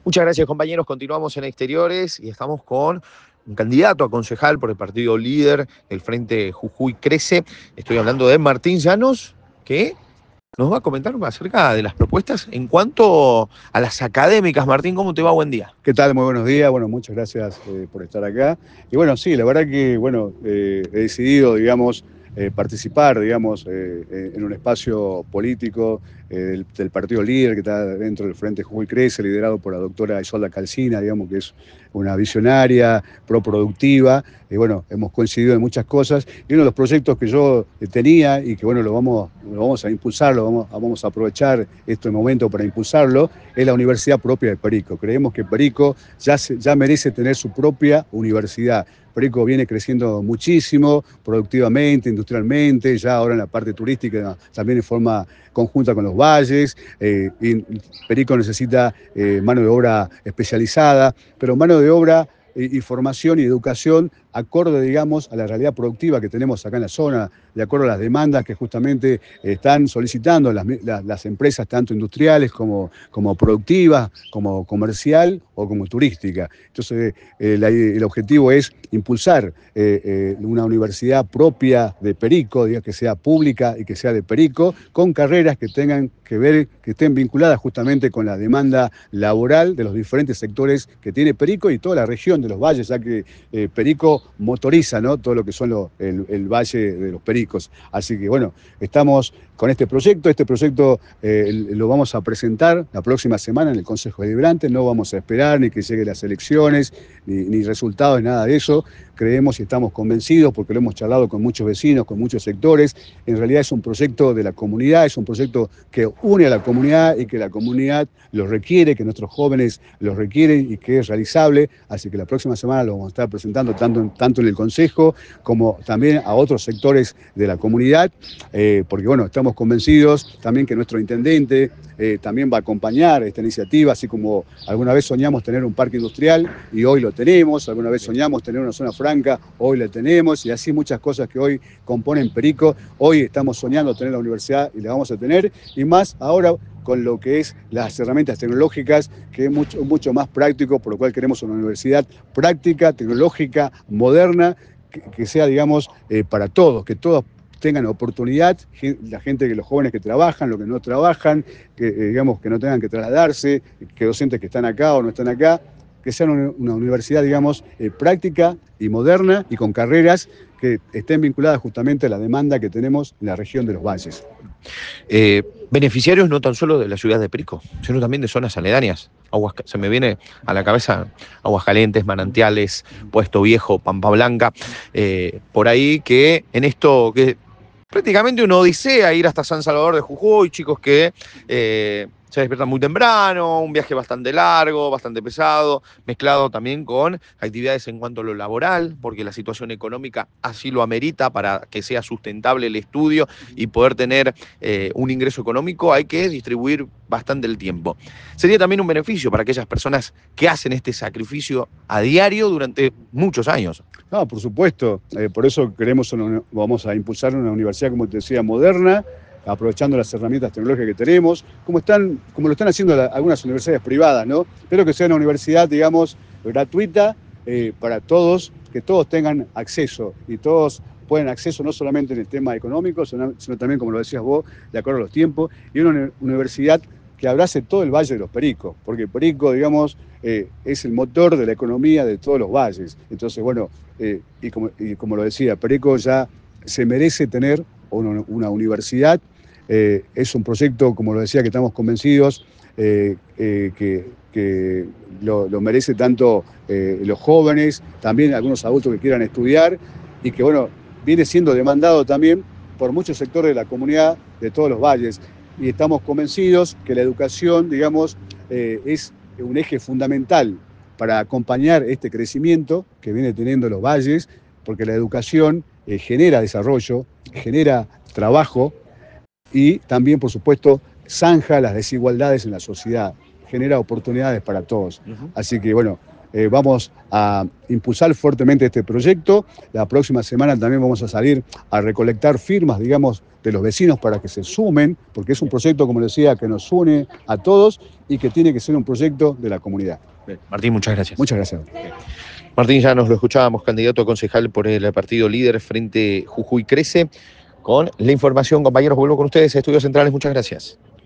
Muchas gracias, compañeros. Continuamos en Exteriores y estamos con un candidato a concejal por el partido líder, el Frente Jujuy Crece. Estoy hablando de Martín Llanos, que nos va a comentar acerca de las propuestas en cuanto a las académicas. Martín, ¿cómo te va? Buen día. ¿Qué tal? Muy buenos días. Bueno, muchas gracias por estar acá. Y bueno, sí, la verdad que, bueno, he decidido, digamos, participar, digamos, en un espacio político del partido líder que está dentro del Frente Jujuy Crece, liderado por la doctora Isolda Calcina, digamos, que es una visionaria, proproductiva. Y bueno, hemos coincidido en muchas cosas. Y uno de los proyectos que yo tenía y que, bueno, lo vamos a impulsar, vamos a aprovechar este momento para impulsarlo, es la universidad propia de Perico. Creemos que Perico ya merece tener su propia universidad. Perico viene creciendo muchísimo, productivamente, industrialmente, ya ahora en la parte turística también en forma conjunta con los valles. Y Perico necesita mano de obra especializada, pero mano de obra y formación y educación acorde, digamos, a la realidad productiva que tenemos acá en la zona, de acuerdo a las demandas que justamente están solicitando las empresas, tanto industriales como productivas, como comercial o como turística. Entonces, el objetivo es impulsar una universidad propia de Perico, digamos, que sea pública y que sea de Perico, con carreras que tengan que ver, que estén vinculadas justamente con la demanda laboral de los diferentes sectores que tiene Perico y toda la región de los valles, ya que Perico motoriza, ¿no?, todo lo que son el valle de los Pericos. Así que bueno, estamos con este proyecto lo vamos a presentar la próxima semana en el Consejo Deliberante. No vamos a esperar ni que lleguen las elecciones, ni resultados, nada de eso. Creemos y estamos convencidos, porque lo hemos charlado con muchos vecinos, con muchos sectores. En realidad es un proyecto de la comunidad, es un proyecto que une a la comunidad y que la comunidad lo requiere, que nuestros jóvenes lo requieren y que es realizable. Así que la próxima semana lo vamos a estar presentando tanto en el Consejo como también a otros sectores de la comunidad, porque bueno, estamos convencidos también que nuestro intendente también va a acompañar esta iniciativa, así como alguna vez soñamos tener un parque industrial y hoy lo tenemos, alguna vez soñamos tener una zona franca, hoy la tenemos, y así muchas cosas que hoy componen Perico. Hoy estamos soñando tener la universidad y la vamos a tener, y más ahora con lo que es las herramientas tecnológicas, que es mucho más práctico, por lo cual queremos una universidad práctica, tecnológica, moderna, que sea, digamos, para todos, que todos tengan oportunidad, la gente, los jóvenes que trabajan, los que no trabajan, que digamos, que no tengan que trasladarse, que docentes que están acá o no están acá, que sea una universidad, digamos, práctica y moderna y con carreras que estén vinculadas justamente a la demanda que tenemos en la región de los valles. Beneficiarios no tan solo de la ciudad de Perico, sino también de zonas aledañas. Se me viene a la cabeza Aguascalientes, Manantiales, Puesto Viejo, Pampa Blanca, por ahí que en esto que prácticamente una odisea ir hasta San Salvador de Jujuy, chicos que se despiertan muy temprano, un viaje bastante largo, bastante pesado, mezclado también con actividades en cuanto a lo laboral, porque la situación económica así lo amerita para que sea sustentable el estudio y poder tener un ingreso económico, hay que distribuir bastante el tiempo. Sería también un beneficio para aquellas personas que hacen este sacrificio a diario durante muchos años. No, por supuesto, por eso vamos a impulsar una universidad, como te decía, moderna, aprovechando las herramientas tecnológicas que tenemos, como lo están haciendo algunas universidades privadas, ¿no? Pero que sea una universidad, digamos, gratuita para todos, que todos tengan acceso y todos pueden acceso no solamente en el tema económico, sino también, como lo decías vos, de acuerdo a los tiempos, y una universidad que abrace todo el Valle de los Pericos, porque Perico, digamos, es el motor de la economía de todos los valles. Entonces, bueno, y como lo decía, Perico ya se merece tener una universidad. Es un proyecto, como lo decía, que estamos convencidos que lo merece tanto los jóvenes, también algunos adultos que quieran estudiar, y que, bueno, viene siendo demandado también por muchos sectores de la comunidad de todos los valles. Y estamos convencidos que la educación, digamos, es un eje fundamental para acompañar este crecimiento que viene teniendo los valles, porque la educación genera desarrollo, genera trabajo y también, por supuesto, zanja las desigualdades en la sociedad, genera oportunidades para todos. Así que, bueno, vamos a impulsar fuertemente este proyecto. La próxima semana también vamos a salir a recolectar firmas, digamos, de los vecinos para que se sumen, porque es un proyecto, como decía, que nos une a todos y que tiene que ser un proyecto de la comunidad. Bien. Martín, muchas gracias. Muchas gracias. Bien. Martín, ya nos lo escuchábamos, candidato a concejal por el partido líder Frente Jujuy Crece. Con la información, compañeros, vuelvo con ustedes a Estudios Centrales. Muchas gracias.